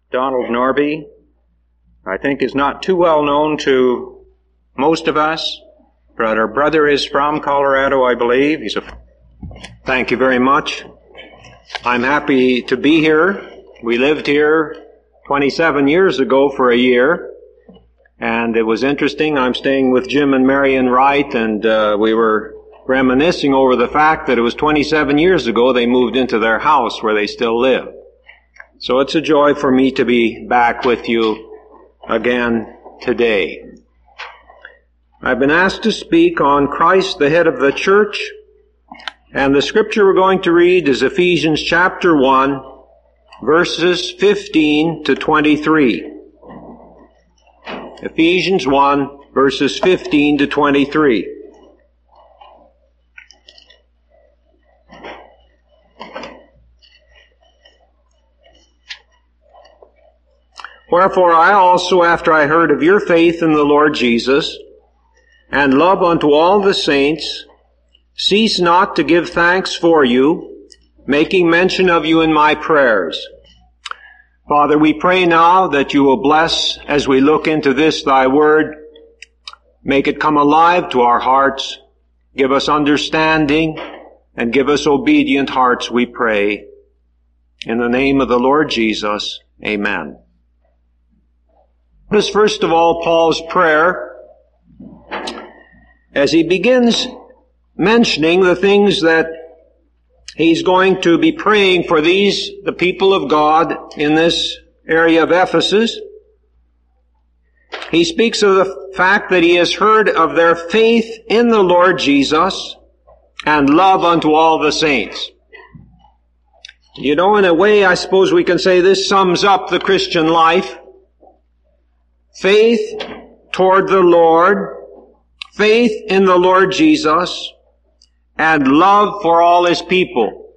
Donald Norby, I think is not too well known to most of us, but our brother is from Colorado, I believe. Thank you very much. I'm happy to be here. We lived here 27 years ago for a year, and it was interesting. I'm staying with Jim and Marion Wright, and we were reminiscing over the fact that it was 27 years ago they moved into their house where they still live. So it's a joy for me to be back with you again today. I've been asked to speak on Christ, the head of the church, and the scripture we're going to read is Ephesians chapter 1, verses 15 to 23. Ephesians 1, verses 15 to 23. Wherefore I also, after I heard of your faith in the Lord Jesus, and love unto all the saints, cease not to give thanks for you, making mention of you in my prayers. Father, we pray now that you will bless as we look into this, thy word. Make it come alive to our hearts. Give us understanding and give us obedient hearts, we pray. In the name of the Lord Jesus, amen. Notice first of all Paul's prayer as he begins mentioning the things that he's going to be praying for the people of God in this area of Ephesus. He speaks of the fact that he has heard of their faith in the Lord Jesus and love unto all the saints. You know, in a way, I suppose we can say this sums up the Christian life. Faith toward the Lord, faith in the Lord Jesus, and love for all His people.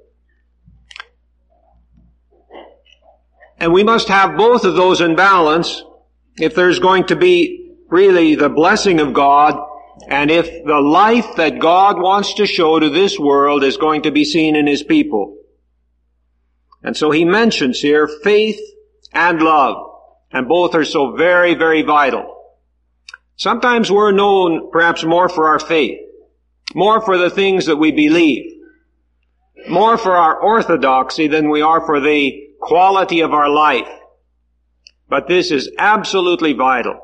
And we must have both of those in balance if there's going to be really the blessing of God, and if the life that God wants to show to this world is going to be seen in His people. And so he mentions here faith and love. And both are so very, very vital. Sometimes we're known perhaps more for our faith, more for the things that we believe, more for our orthodoxy than we are for the quality of our life. But this is absolutely vital.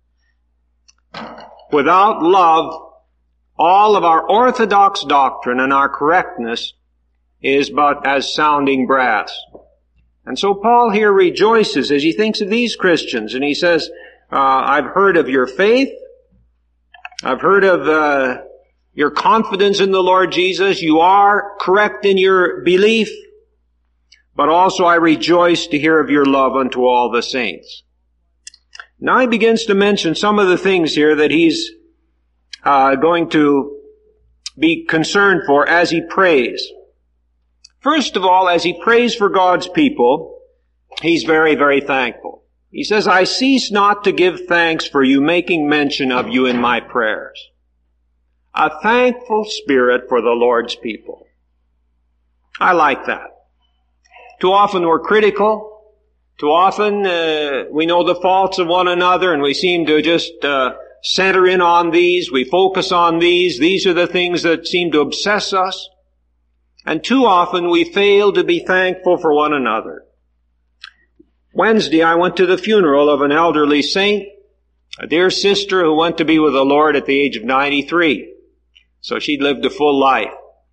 Without love, all of our orthodox doctrine and our correctness is but as sounding brass. And so Paul here rejoices as he thinks of these Christians, and he says, I've heard of your faith. I've heard of your confidence in the Lord Jesus. You are correct in your belief. But also I rejoice to hear of your love unto all the saints. Now he begins to mention some of the things here that he's going to be concerned for as he prays. First of all, as he prays for God's people, he's very, very thankful. He says, I cease not to give thanks for you, making mention of you in my prayers. A thankful spirit for the Lord's people. I like that. Too often we're critical. Too often we know the faults of one another and we seem to just center in on these. We focus on these. These are the things that seem to obsess us. And too often we fail to be thankful for one another. Wednesday I went to the funeral of an elderly saint, a dear sister who went to be with the Lord at the age of 93. So she'd lived a full life.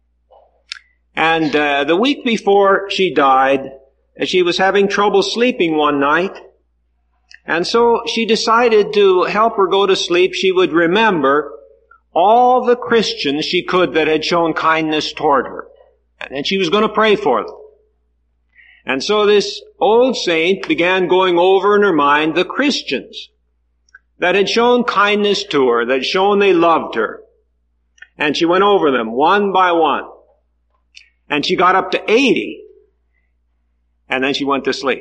And the week before she died, she was having trouble sleeping one night. And so she decided to help her go to sleep. She would remember all the Christians she could that had shown kindness toward her. And she was going to pray for them. And so this old saint began going over in her mind the Christians that had shown kindness to her, that had shown they loved her. And she went over them one by one. And she got up to 80. And then she went to sleep.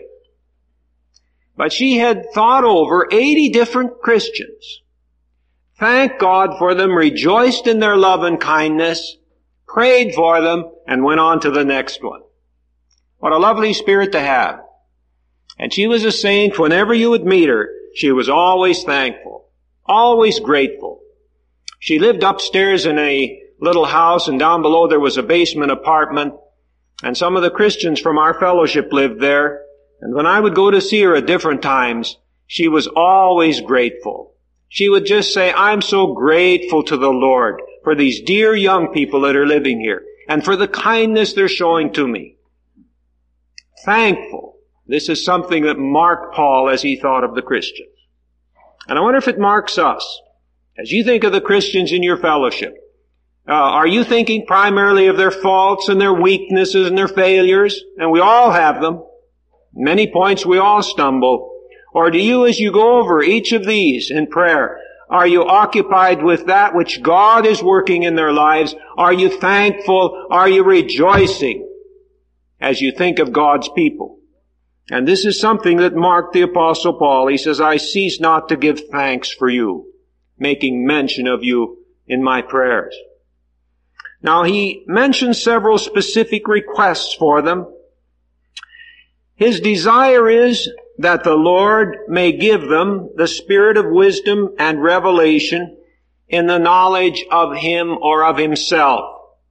But she had thought over 80 different Christians, thanked God for them, rejoiced in their love and kindness, prayed for them, and went on to the next one. What a lovely spirit to have. And she was a saint. Whenever you would meet her, she was always thankful, always grateful. She lived upstairs in a little house, and down below there was a basement apartment, and some of the Christians from our fellowship lived there. And when I would go to see her at different times, she was always grateful. She would just say, I'm so grateful to the Lord for these dear young people that are living here, and for the kindness they're showing to me. Thankful. This is something that marked Paul as he thought of the Christians. And I wonder if it marks us. As you think of the Christians in your fellowship, are you thinking primarily of their faults and their weaknesses and their failures? And we all have them. Many points we all stumble. Or do you, as you go over each of these in prayer, are you occupied with that which God is working in their lives? Are you thankful? Are you rejoicing as you think of God's people? And this is something that marked the Apostle Paul. He says, I cease not to give thanks for you, making mention of you in my prayers. Now he mentions several specific requests for them. His desire is that the Lord may give them the spirit of wisdom and revelation in the knowledge of Him or of Himself.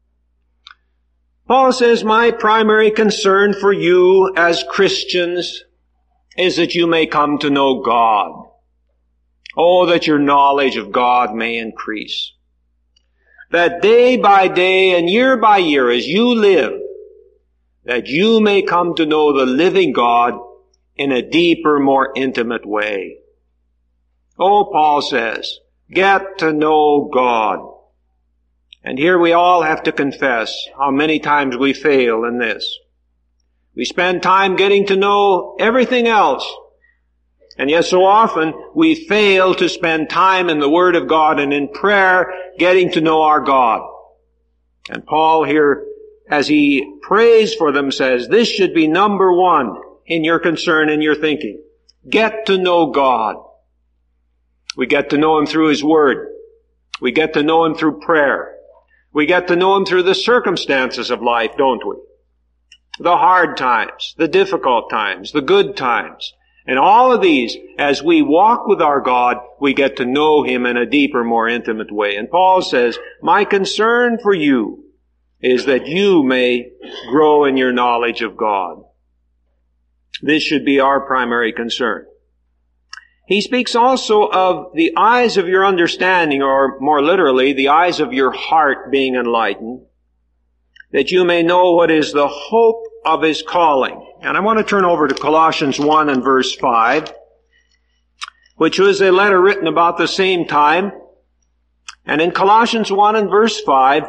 Paul says, my primary concern for you as Christians is that you may come to know God. Oh, that your knowledge of God may increase. That day by day and year by year as you live, that you may come to know the living God in a deeper, more intimate way. Oh, Paul says, get to know God. And here we all have to confess how many times we fail in this. We spend time getting to know everything else. And yet so often we fail to spend time in the Word of God and in prayer getting to know our God. And Paul here, as he prays for them, says, this should be number one in your concern, in your thinking. Get to know God. We get to know Him through His Word. We get to know Him through prayer. We get to know Him through the circumstances of life, don't we? The hard times, the difficult times, the good times. And all of these, as we walk with our God, we get to know Him in a deeper, more intimate way. And Paul says, my concern for you is that you may grow in your knowledge of God. This should be our primary concern. He speaks also of the eyes of your understanding, or more literally, the eyes of your heart being enlightened, that you may know what is the hope of His calling. And I want to turn over to Colossians 1 and verse 5, which was a letter written about the same time. And in Colossians 1 and verse 5,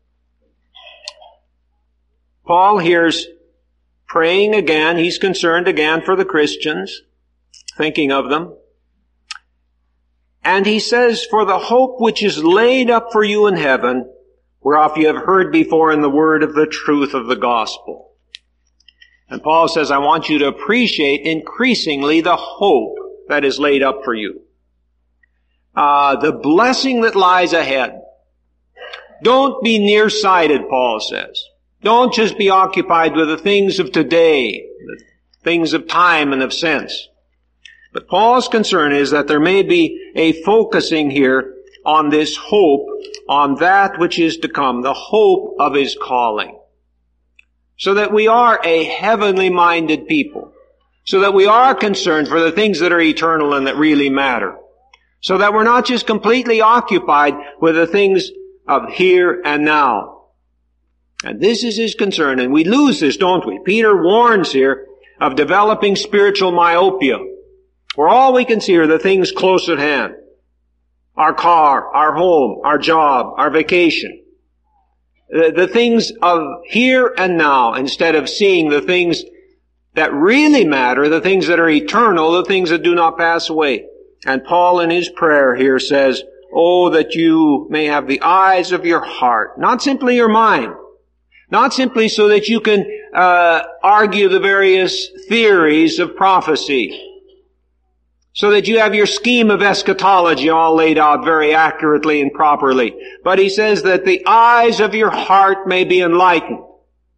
Paul here's praying again. He's concerned again for the Christians, thinking of them. And he says, for the hope which is laid up for you in heaven, whereof you have heard before in the word of the truth of the gospel. And Paul says, I want you to appreciate increasingly the hope that is laid up for you. The blessing that lies ahead. Don't be nearsighted, Paul says. Don't just be occupied with the things of today, the things of time and of sense. But Paul's concern is that there may be a focusing here on this hope, on that which is to come, the hope of His calling. So that we are a heavenly minded people. So that we are concerned for the things that are eternal and that really matter. So that we're not just completely occupied with the things of here and now. And this is his concern, and we lose this, don't we? Peter warns here of developing spiritual myopia, where all we can see are the things close at hand. Our car, our home, our job, our vacation. The things of here and now, instead of seeing the things that really matter, the things that are eternal, the things that do not pass away. And Paul in his prayer here says, oh, that you may have the eyes of your heart, not simply your mind, not simply so that you can argue the various theories of prophecy, so that you have your scheme of eschatology all laid out very accurately and properly. But he says that the eyes of your heart may be enlightened.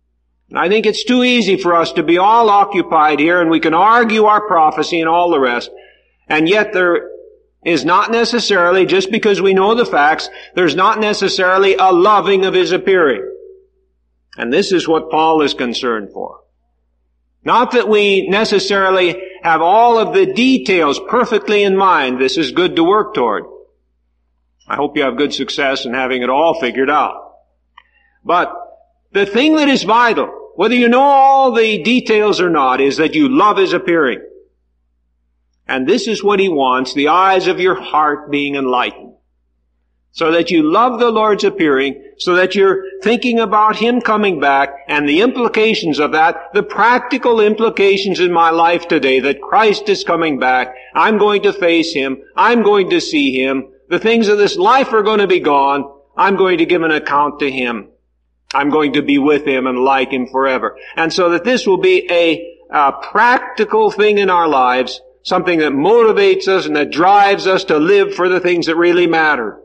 I think it's too easy for us to be all occupied here, and we can argue our prophecy and all the rest, and yet there is not necessarily, just because we know the facts, there's not necessarily a loving of His appearing. And this is what Paul is concerned for. Not that we necessarily have all of the details perfectly in mind. This is good to work toward. I hope you have good success in having it all figured out. But the thing that is vital, whether you know all the details or not, is that you love His appearing. And this is what He wants, the eyes of your heart being enlightened. So that you love the Lord's appearing, so that you're thinking about Him coming back, and the implications of that, the practical implications in my life today, that Christ is coming back, I'm going to face Him, I'm going to see Him, the things of this life are going to be gone, I'm going to give an account to Him. I'm going to be with Him and like Him forever. And so that this will be a practical thing in our lives, something that motivates us and that drives us to live for the things that really matter.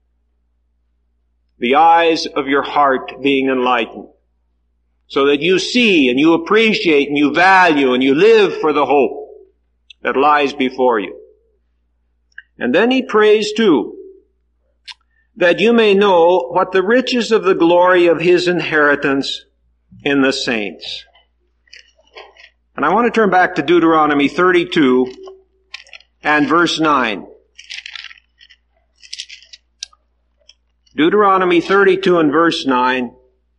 The eyes of your heart being enlightened, so that you see and you appreciate and you value and you live for the hope that lies before you. And then he prays too, that you may know what the riches of the glory of His inheritance in the saints. And I want to turn back to Deuteronomy 32 and verse 9. Deuteronomy 32 and verse 9.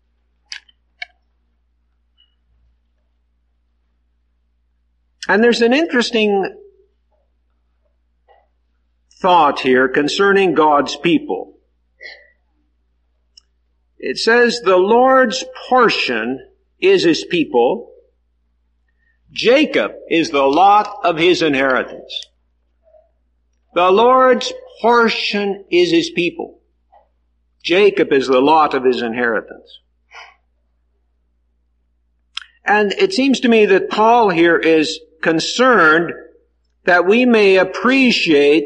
And there's an interesting thought here concerning God's people. It says, the Lord's portion is His people. Jacob is the lot of His inheritance. The Lord's portion is His people. Jacob is the lot of His inheritance. And it seems to me that Paul here is concerned that we may appreciate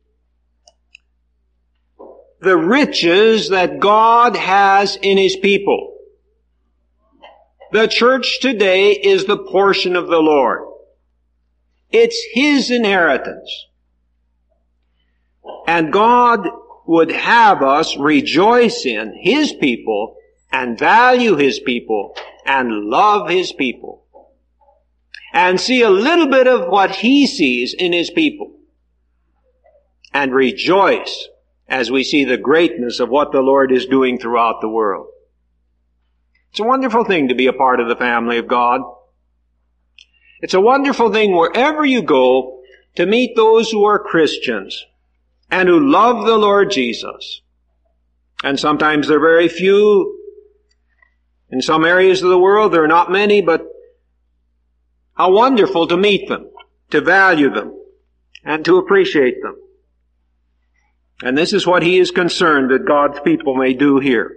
the riches that God has in His people. The church today is the portion of the Lord. It's His inheritance. And God would have us rejoice in His people and value His people and love His people and see a little bit of what He sees in His people and rejoice as we see the greatness of what the Lord is doing throughout the world. It's a wonderful thing to be a part of the family of God. It's a wonderful thing wherever you go to meet those who are Christians and who love the Lord Jesus. And sometimes they're very few. In some areas of the world, there are not many, but how wonderful to meet them, to value them, and to appreciate them. And this is what he is concerned that God's people may do here.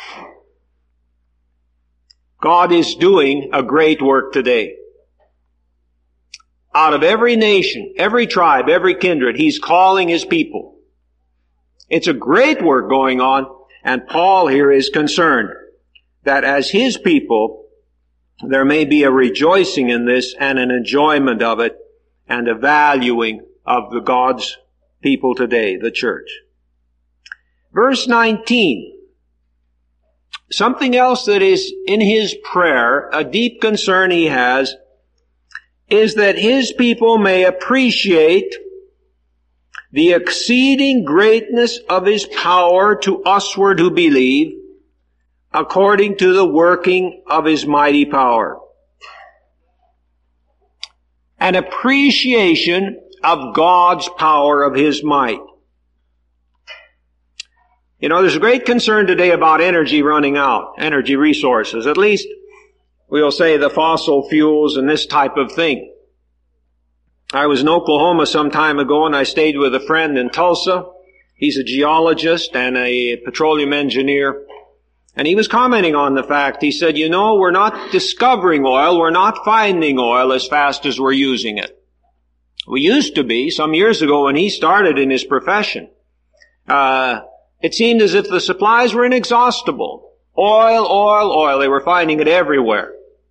God is doing a great work today. Out of every nation, every tribe, every kindred, He's calling His people. It's a great work going on, and Paul here is concerned that as His people, there may be a rejoicing in this and an enjoyment of it and a valuing of the God's people today, the church. Verse 19. Something else that is in his prayer, a deep concern he has, is that his people may appreciate the exceeding greatness of His power to usward who believe, according to the working of His mighty power. An appreciation of God's power, of His might. You know, there's a great concern today about energy running out, energy resources. At least we'll say the fossil fuels and this type of thing. I was in Oklahoma some time ago and I stayed with a friend in Tulsa. He's a geologist and a petroleum engineer. And he was commenting on the fact, he said, you know, we're not discovering oil, we're not finding oil as fast as we're using it. We used to be, some years ago when he started in his profession. It seemed as if the supplies were inexhaustible. Oil, oil, oil. They were finding it everywhere.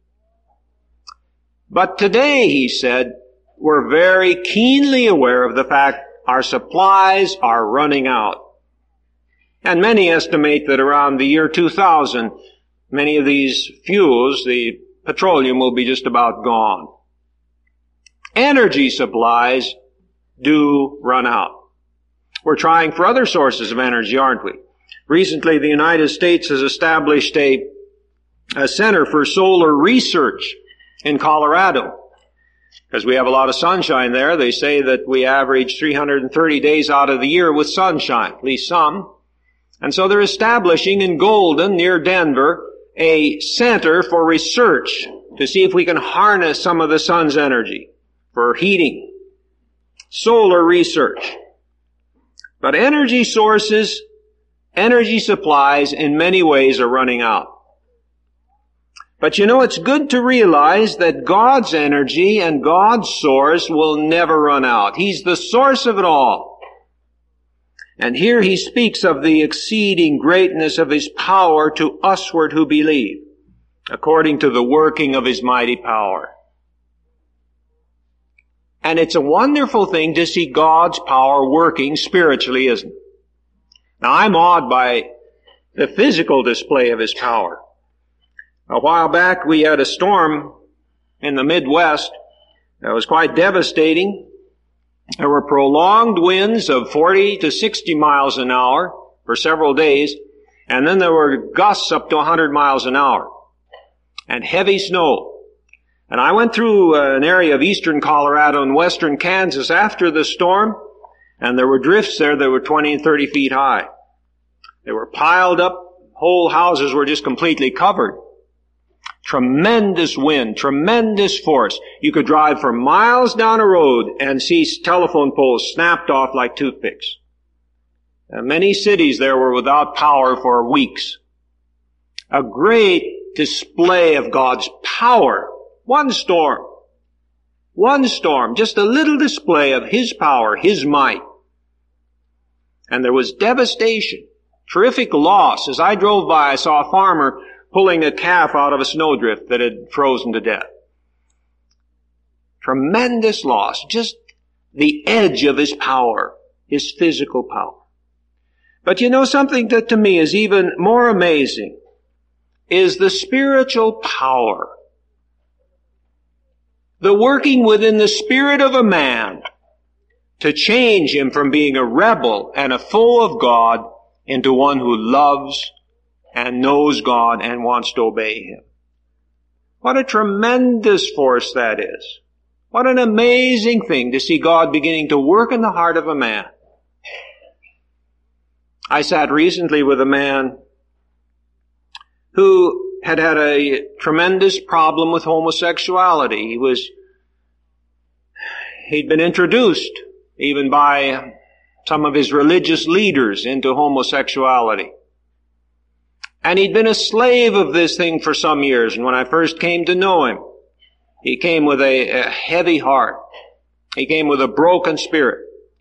But today, he said, we're very keenly aware of the fact our supplies are running out. And many estimate that around the year 2000, many of these fuels, the petroleum, will be just about gone. Energy supplies do run out. We're trying for other sources of energy, aren't we? Recently, the United States has established a center for solar research in Colorado. Because we have a lot of sunshine there. They say that we average 330 days out of the year with sunshine, at least some. And so they're establishing in Golden, near Denver, a center for research to see if we can harness some of the sun's energy for heating. Solar research. But energy sources, energy supplies in many ways are running out. But you know, it's good to realize that God's energy and God's source will never run out. He's the source of it all. And here he speaks of the exceeding greatness of his power to usward who believe, according to the working of his mighty power. And it's a wonderful thing to see God's power working spiritually, isn't it? Now, I'm awed by the physical display of his power. A while back, we had a storm in the Midwest that was quite devastating. There were prolonged winds of 40 to 60 miles an hour for several days, and then there were gusts up to 100 miles an hour, and heavy snow. And I went through an area of eastern Colorado and western Kansas after the storm, and there were drifts there that were 20 and 30 feet high. They were piled up. Whole houses were just completely covered. Tremendous wind, tremendous force. You could drive for miles down a road and see telephone poles snapped off like toothpicks. Many cities there were without power for weeks. A great display of God's power. One storm, just a little display of his power, his might. And there was devastation, terrific loss. As I drove by, I saw a farmer pulling a calf out of a snowdrift that had frozen to death. Tremendous loss, just the edge of his power, his physical power. But you know, something that to me is even more amazing is the spiritual power. The working within the spirit of a man to change him from being a rebel and a foe of God into one who loves and knows God and wants to obey him. What a tremendous force that is. What an amazing thing to see God beginning to work in the heart of a man. I sat recently with a man who had a tremendous problem with homosexuality. He'd been introduced even by some of his religious leaders into homosexuality. And he'd been a slave of this thing for some years. And when I first came to know him, he came with a heavy heart. He came with a broken spirit.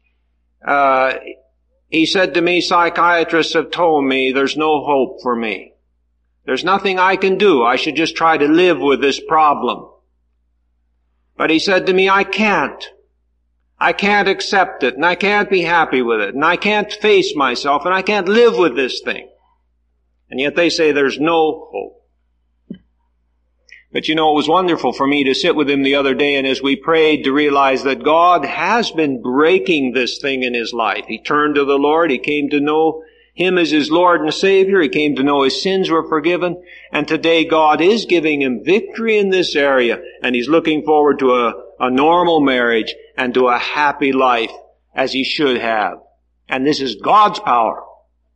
He said to me, psychiatrists have told me there's no hope for me. There's nothing I can do. I should just try to live with this problem. But he said to me, I can't. I can't accept it, and I can't be happy with it, and I can't face myself, and I can't live with this thing. And yet they say there's no hope. But you know, it was wonderful for me to sit with him the other day, and as we prayed, to realize that God has been breaking this thing in his life. He turned to the Lord. He came to know him as his Lord and Savior. He came to know his sins were forgiven. And today God is giving him victory in this area. And he's looking forward to a normal marriage and to a happy life as he should have. And this is God's power.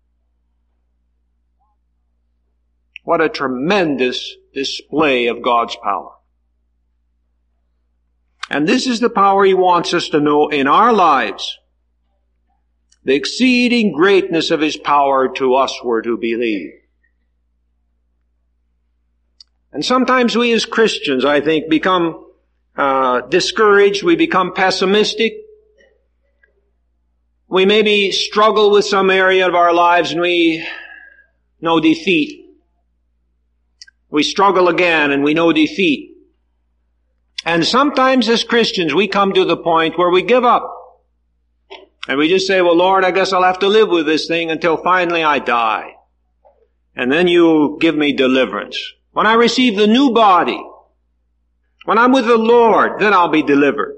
What a tremendous display of God's power. And this is the power he wants us to know in our lives. The exceeding greatness of his power to usward who believe. And sometimes we as Christians, I think, become discouraged. We become pessimistic. We maybe struggle with some area of our lives and we know defeat. We struggle again and we know defeat. And sometimes as Christians we come to the point where we give up. And we just say, well, Lord, I guess I'll have to live with this thing until finally I die. And then you give me deliverance. When I receive the new body, when I'm with the Lord, then I'll be delivered.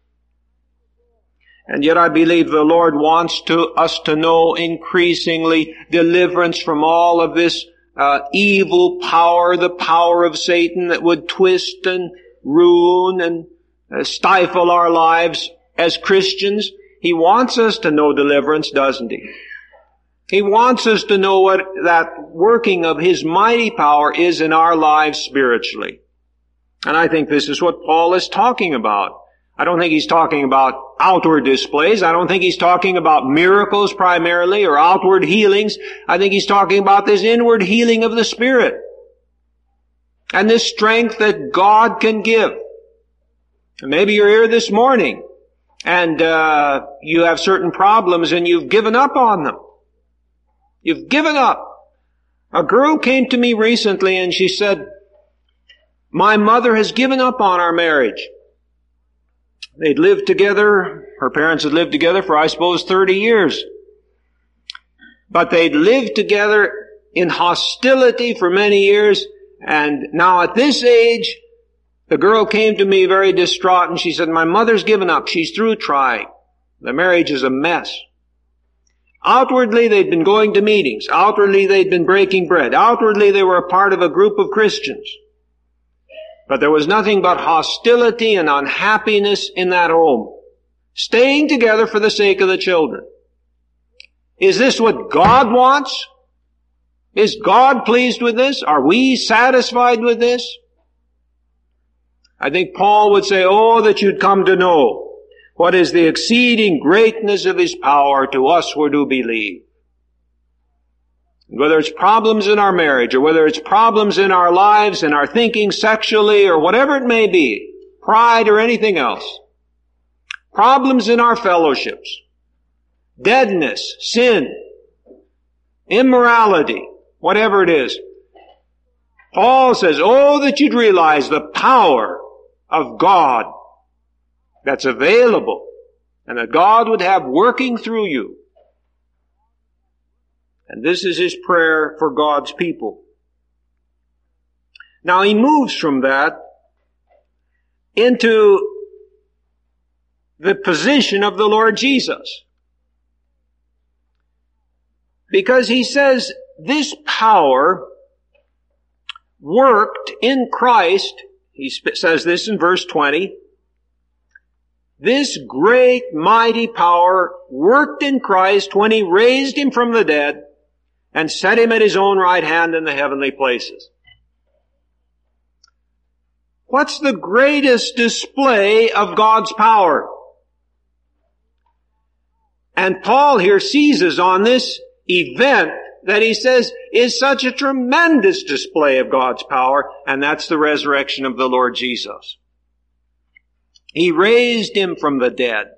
And yet I believe the Lord wants us to know increasingly deliverance from all of this evil power, the power of Satan that would twist and ruin and stifle our lives as Christians. He wants us to know deliverance, doesn't he? He wants us to know what that working of His mighty power is in our lives spiritually. And I think this is what Paul is talking about. I don't think he's talking about outward displays. I don't think he's talking about miracles primarily or outward healings. I think he's talking about this inward healing of the Spirit and this strength that God can give. And maybe you're here this morning and you have certain problems and you've given up on them. You've given up. A girl came to me recently and she said, my mother has given up on our marriage. They'd lived together, her parents had lived together for, I suppose, 30 years. But they'd lived together in hostility for many years, and now at this age, the girl came to me very distraught and she said, my mother's given up. She's through trying. The marriage is a mess. Outwardly, they'd been going to meetings. Outwardly, they'd been breaking bread. Outwardly, they were a part of a group of Christians. But there was nothing but hostility and unhappiness in that home. Staying together for the sake of the children. Is this what God wants? Is God pleased with this? Are we satisfied with this? I think Paul would say, oh, that you'd come to know what is the exceeding greatness of His power to us who do believe. Whether it's problems in our marriage, or whether it's problems in our lives, in our thinking sexually, or whatever it may be, pride or anything else, problems in our fellowships, deadness, sin, immorality, whatever it is, Paul says, oh, that you'd realize the power of God that's available, and that God would have working through you. And this is his prayer for God's people. Now he moves from that into the position of the Lord Jesus. Because he says this power worked in Christ, he says this in verse 20, this great mighty power worked in Christ when he raised him from the dead and set him at his own right hand in the heavenly places. What's the greatest display of God's power? And Paul here seizes on this event that he says is such a tremendous display of God's power, and that's the resurrection of the Lord Jesus. He raised him from the dead.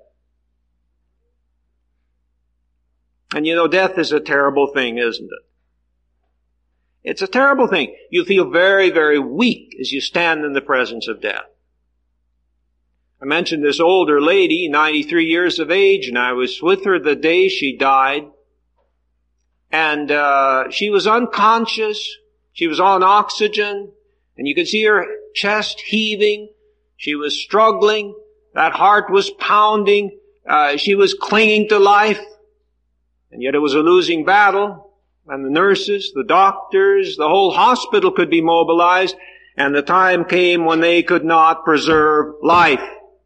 And you know, death is a terrible thing, isn't it? It's a terrible thing. You feel very, very weak as you stand in the presence of death. I mentioned this older lady, 93 years of age, and I was with her the day she died. And she was unconscious. She was on oxygen. And you could see her chest heaving. She was struggling. That heart was pounding. She was clinging to life. And yet it was a losing battle. And the nurses, the doctors, the whole hospital could be mobilized. And the time came when they could not preserve life.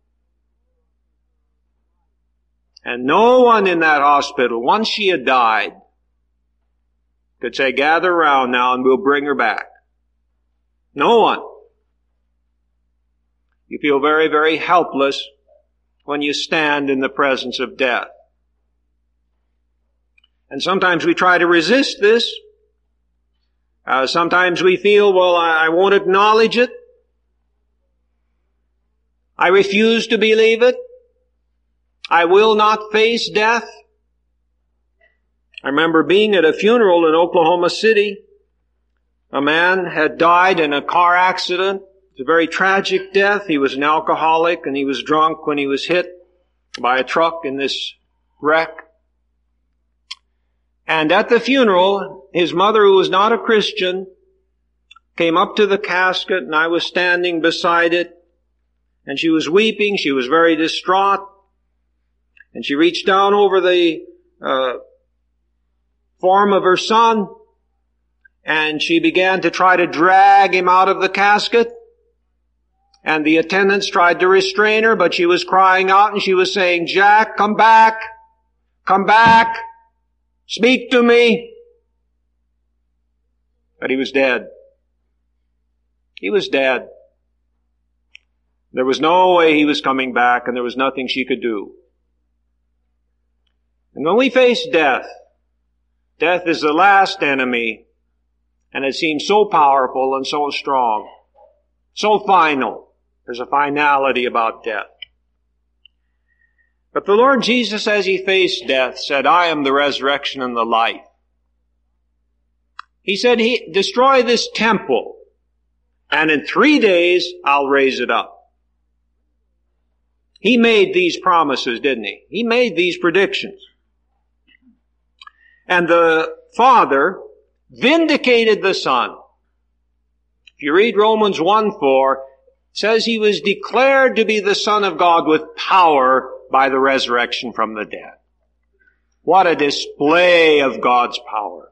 And no one in that hospital, once she had died, could say, gather around now and we'll bring her back. No one. You feel very, very helpless when you stand in the presence of death. And sometimes we try to resist this. Sometimes we feel, well, I won't acknowledge it. I refuse to believe it. I will not face death. I remember being at a funeral in Oklahoma City A man had died in a car accident. It's a very tragic death. He was an alcoholic and he was drunk when he was hit by a truck in this wreck. And at the funeral, his mother, who was not a Christian, came up to the casket, and I was standing beside it, and she was weeping. She was very distraught. And she reached down over the form of her son, and she began to try to drag him out of the casket. And the attendants tried to restrain her, but she was crying out and she was saying, "Jack, come back! Come back! Speak to me!" But he was dead. He was dead. There was no way he was coming back, and there was nothing she could do. And when we face death, death is the last enemy, and it seems so powerful and so strong, so final. There's a finality about death. But the Lord Jesus, as he faced death, said, "I am the resurrection and the life." He said, "Destroy this temple, and in 3 days I'll raise it up." He made these promises, didn't he? He made these predictions. And the Father vindicated the Son. If you read Romans 1:4, it says he was declared to be the Son of God with power by the resurrection from the dead. What a display of God's power.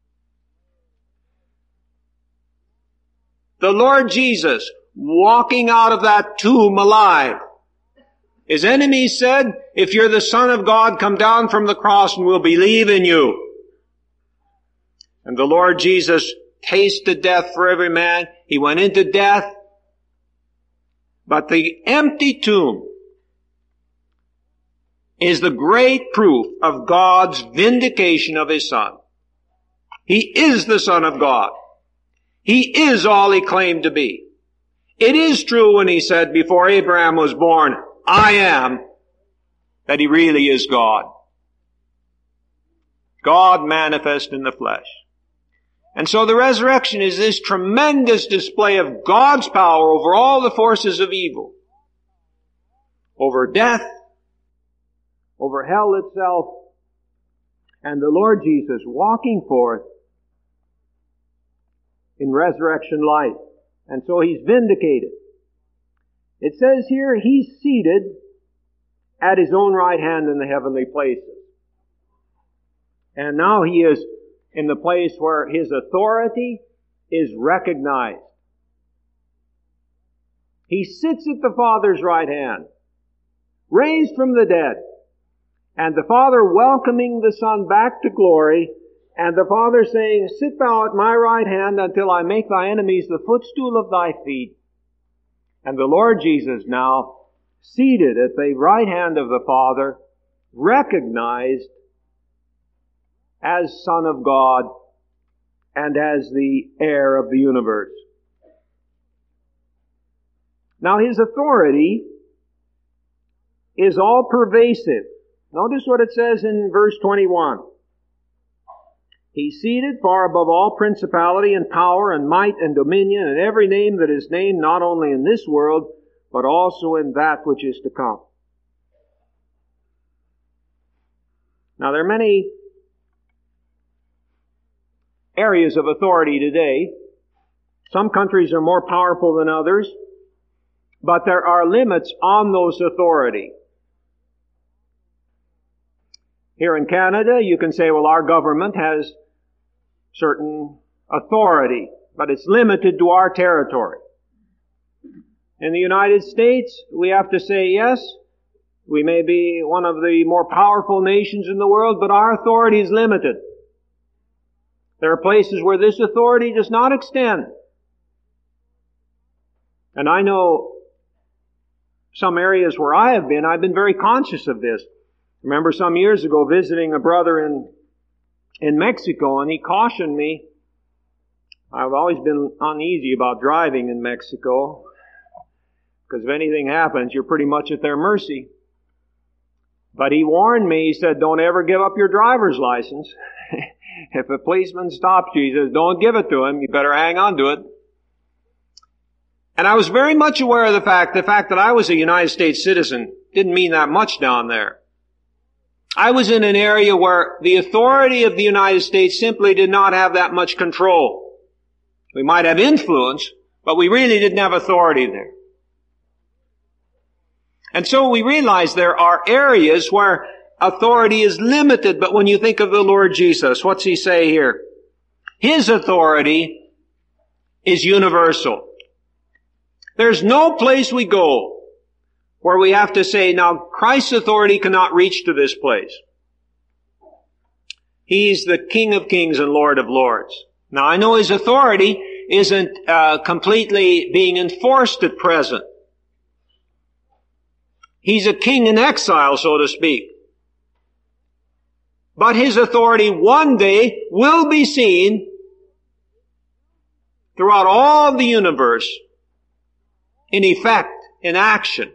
The Lord Jesus, walking out of that tomb alive. His enemies said, "If you're the Son of God, come down from the cross and we'll believe in you." And the Lord Jesus tasted death for every man. He went into death. But the empty tomb is the great proof of God's vindication of His Son. He is the Son of God. He is all He claimed to be. It is true when He said before Abraham was born, "I am," that He really is God. God manifest in the flesh. And so the resurrection is this tremendous display of God's power over all the forces of evil. Over death, over hell itself, and the Lord Jesus walking forth in resurrection life. And so He's vindicated. It says here, He's seated at His own right hand in the heavenly places. And now He is in the place where His authority is recognized. He sits at the Father's right hand, raised from the dead, and the Father welcoming the Son back to glory, and the Father saying, "Sit thou at my right hand until I make thy enemies the footstool of thy feet." And the Lord Jesus now, seated at the right hand of the Father, recognized as Son of God and as the heir of the universe. Now His authority is all pervasive. Notice what it says in verse 21. He's seated far above all principality and power and might and dominion and every name that is named, not only in this world, but also in that which is to come. Now there are many areas of authority today. Some countries are more powerful than others, but there are limits on those authority. Here in Canada, you can say, well, our government has certain authority, but it's limited to our territory. In the United States, we have to say, yes, we may be one of the more powerful nations in the world, but our authority is limited. There are places where this authority does not extend. And I know some areas where I have been, I've been very conscious of this. I remember some years ago visiting a brother in Mexico, and he cautioned me. I've always been uneasy about driving in Mexico, because if anything happens, you're pretty much at their mercy. But he warned me, he said, don't ever give up your driver's license. If a policeman stops you, he says, don't give it to him. You better hang on to it. And I was very much aware of the fact that I was a United States citizen didn't mean that much down there. I was in an area where the authority of the United States simply did not have that much control. We might have influence, but we really didn't have authority there. And so we realize there are areas where authority is limited, but when you think of the Lord Jesus, what's he say here? His authority is universal. There's no place we go where we have to say, now Christ's authority cannot reach to this place. He's the King of Kings and Lord of Lords. Now I know his authority isn't completely being enforced at present. He's a king in exile, so to speak. But his authority one day will be seen throughout all the universe in effect, in action.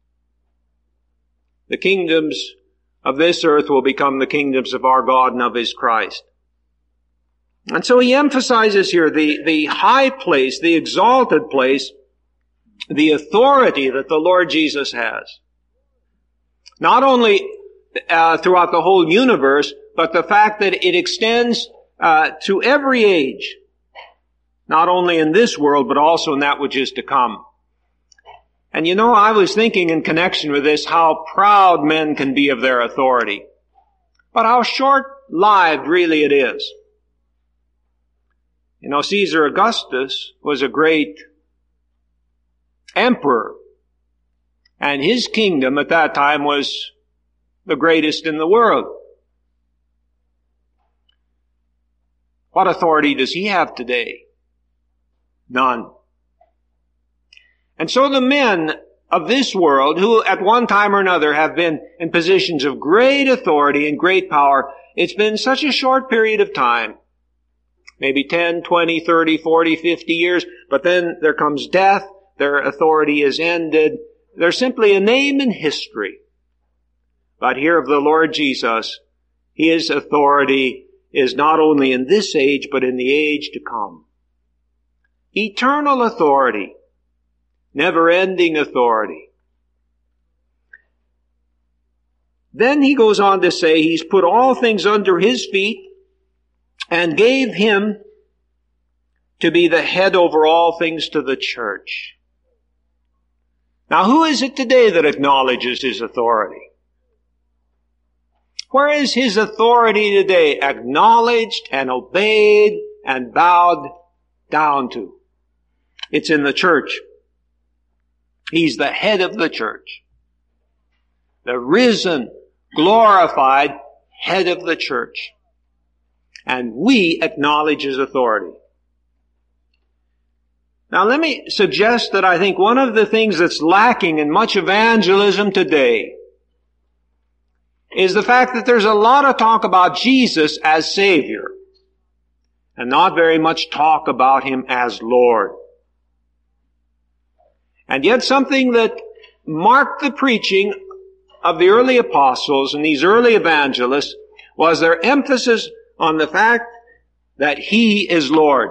The kingdoms of this earth will become the kingdoms of our God and of his Christ. And so he emphasizes here the high place, the exalted place, the authority that the Lord Jesus has. Not only throughout the whole universe, but the fact that it extends to every age. Not only in this world, but also in that which is to come. And you know, I was thinking in connection with this how proud men can be of their authority. But how short-lived really it is. You know, Caesar Augustus was a great emperor. And his kingdom at that time was the greatest in the world. What authority does he have today? None. And so the men of this world, who at one time or another have been in positions of great authority and great power, it's been such a short period of time. Maybe 10, 20, 30, 40, 50 years, but then there comes death, their authority is ended. They're simply a name in history. But here of the Lord Jesus, his authority is not only in this age, but in the age to come. Eternal authority. Never-ending authority. Then he goes on to say he's put all things under his feet and gave him to be the head over all things to the church. Now who is it today that acknowledges his authority? Where is his authority today acknowledged and obeyed and bowed down to? It's in the church. He's the head of the church. The risen, glorified head of the church. And we acknowledge his authority. Now let me suggest that I think one of the things that's lacking in much evangelism today is the fact that there's a lot of talk about Jesus as Savior and not very much talk about him as Lord. And yet something that marked the preaching of the early apostles and these early evangelists was their emphasis on the fact that he is Lord.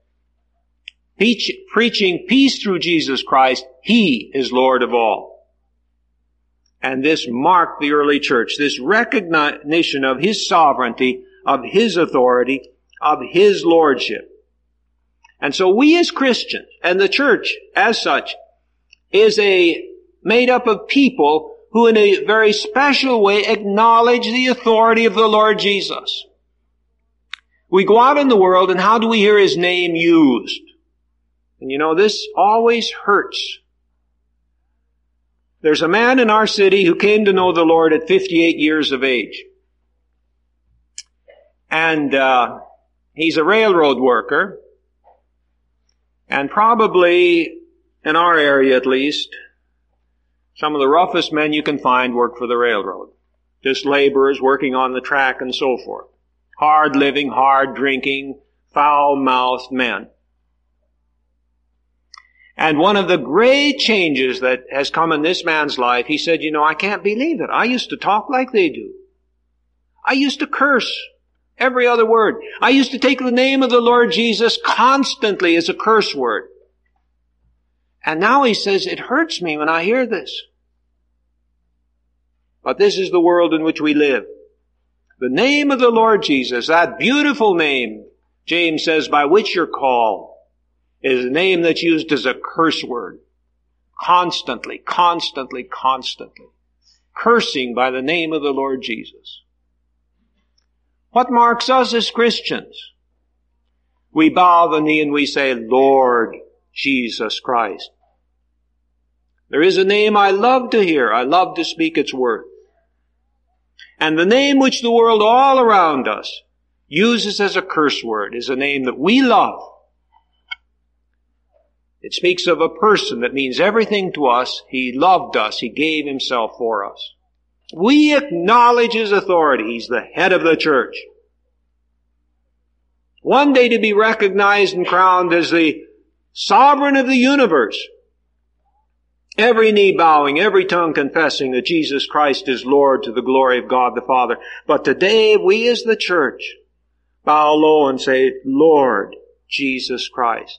Preaching peace through Jesus Christ, he is Lord of all. And this marked the early church, this recognition of his sovereignty, of his authority, of his lordship. And so we as Christians, and the church as such, is made up of people who in a very special way acknowledge the authority of the Lord Jesus. We go out in the world and how do we hear his name used? And you know, this always hurts. There's a man in our city who came to know the Lord at 58 years of age. And he's a railroad worker. And probably, in our area at least, some of the roughest men you can find work for the railroad. Just laborers working on the track and so forth. Hard living, hard drinking, foul-mouthed men. And one of the great changes that has come in this man's life, he said, I can't believe it. I used to talk like they do. I used to curse every other word. I used to take the name of the Lord Jesus constantly as a curse word. And now he says, it hurts me when I hear this. But this is the world in which we live. The name of the Lord Jesus, that beautiful name, James says, by which you're called, is a name that's used as a curse word. Constantly, constantly, constantly. Cursing by the name of the Lord Jesus. What marks us as Christians? We bow the knee and we say, Lord Jesus Christ. There is a name I love to hear. I love to speak its worth. And the name which the world all around us uses as a curse word is a name that we love. It speaks of a person that means everything to us. He loved us. He gave himself for us. We acknowledge his authority. He's the head of the church. One day to be recognized and crowned as the sovereign of the universe. Every knee bowing, every tongue confessing that Jesus Christ is Lord to the glory of God the Father. But today we as the church bow low and say, Lord Jesus Christ.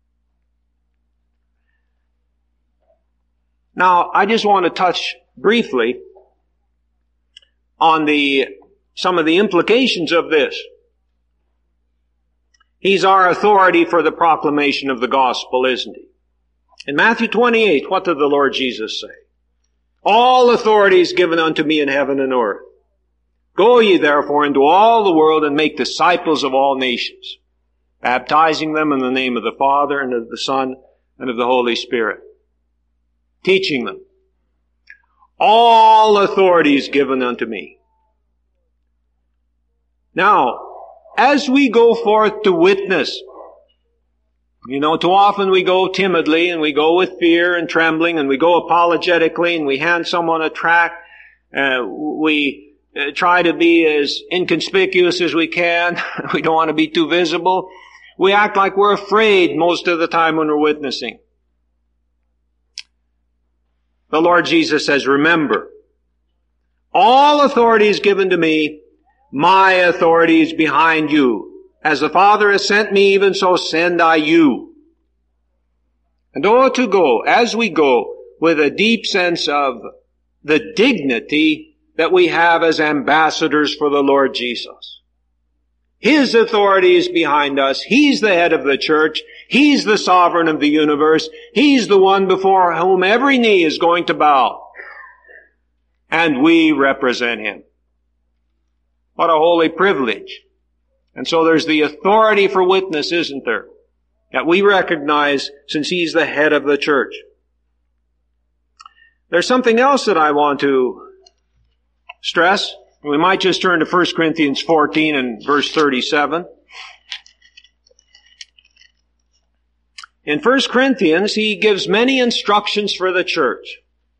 Now, I just want to touch briefly on some of the implications of this. He's our authority for the proclamation of the gospel, isn't he? In Matthew 28, what did the Lord Jesus say? All authority is given unto me in heaven and earth. Go ye therefore into all the world and make disciples of all nations, baptizing them in the name of the Father and of the Son and of the Holy Spirit. Teaching them. All authority is given unto me. Now, as we go forth to witness, too often we go timidly and we go with fear and trembling and we go apologetically and we hand someone a tract. We try to be as inconspicuous as we can. We don't want to be too visible. We act like we're afraid most of the time when we're witnessing. The Lord Jesus says, remember, all authority is given to me. My authority is behind you. As the Father has sent me, even so send I you. And to go, as we go, with a deep sense of the dignity that we have as ambassadors for the Lord Jesus. His authority is behind us. He's the head of the church. He's the sovereign of the universe. He's the one before whom every knee is going to bow. And we represent him. What a holy privilege. And so there's the authority for witness, isn't there? That we recognize since he's the head of the church. There's something else that I want to stress. We might just turn to 1 Corinthians 14 and verse 37. In 1 Corinthians, he gives many instructions for the church.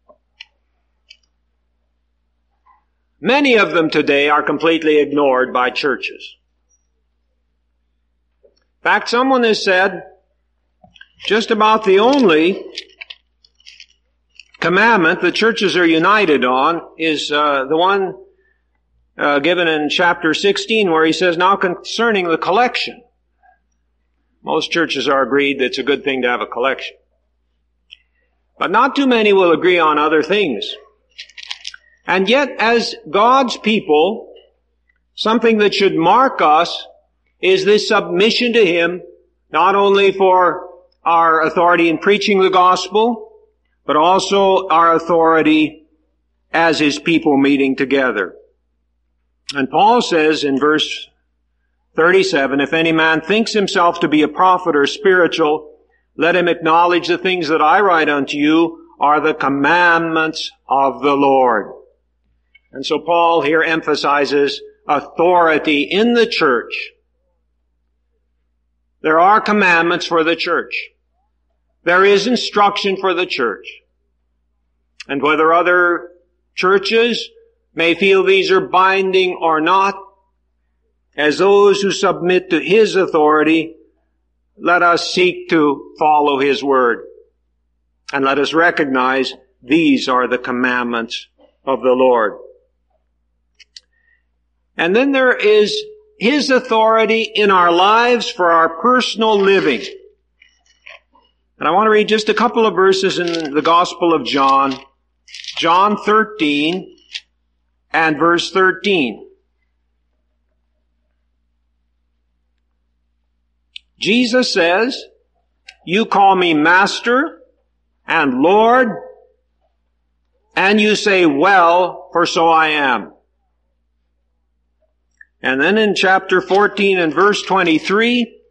Many of them today are completely ignored by churches. In fact, someone has said just about the only commandment the churches are united on is the one given in chapter 16 where he says, now concerning the collection. Most churches are agreed that it's a good thing to have a collection. But not too many will agree on other things. And yet, as God's people, something that should mark us is this submission to him, not only for our authority in preaching the gospel, but also our authority as his people meeting together. And Paul says in verse 37, if any man thinks himself to be a prophet or spiritual, let him acknowledge the things that I write unto you are the commandments of the Lord. And so Paul here emphasizes authority in the church. There are commandments for the church. There is instruction for the church. And whether other churches may feel these are binding or not, as those who submit to his authority, let us seek to follow his word. And let us recognize these are the commandments of the Lord. And then there is His authority in our lives for our personal living. And I want to read just a couple of verses in the Gospel of John. John 13 and verse 13. Jesus says, "You call me Master and Lord, and you say, well, for so I am." And then in chapter 14 and verse 23,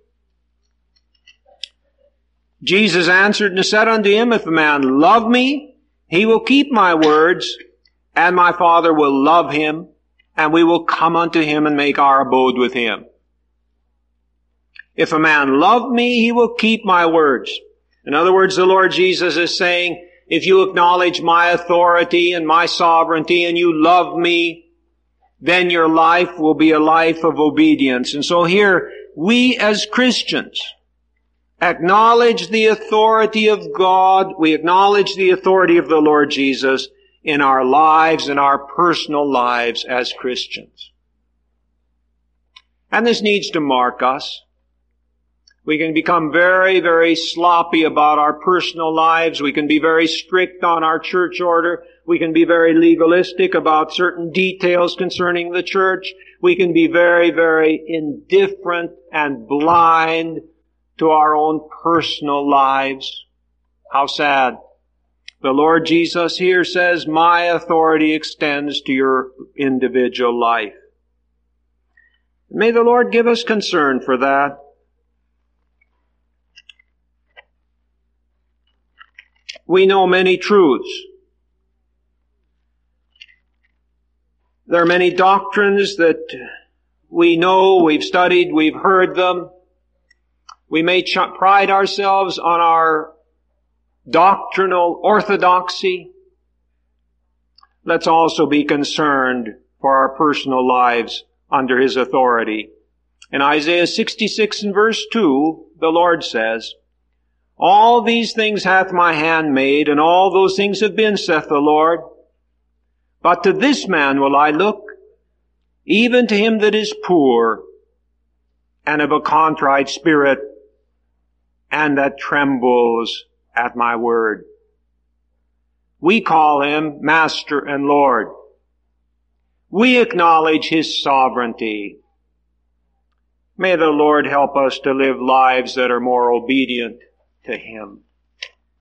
Jesus answered and said unto him, "If a man love me, he will keep my words, and my Father will love him, and we will come unto him and make our abode with him." If a man love me, he will keep my words. In other words, the Lord Jesus is saying, if you acknowledge my authority and my sovereignty and you love me, then your life will be a life of obedience. And so here, we as Christians acknowledge the authority of God. We acknowledge the authority of the Lord Jesus in our lives, in our personal lives as Christians. And this needs to mark us. We can become very, very sloppy about our personal lives. We can be very strict on our church order. We can be very legalistic about certain details concerning the church. We can be very, very indifferent and blind to our own personal lives. How sad. The Lord Jesus here says, my authority extends to your individual life. May the Lord give us concern for that. We know many truths. There are many doctrines that we know, we've studied, we've heard them. We may pride ourselves on our doctrinal orthodoxy. Let's also be concerned for our personal lives under His authority. In Isaiah 66 and verse 2, the Lord says, "All these things hath my hand made, and all those things have been, saith the Lord. But to this man will I look, even to him that is poor, and of a contrite spirit, and that trembles at my word." We call Him Master and Lord. We acknowledge His sovereignty. May the Lord help us to live lives that are more obedient to Him.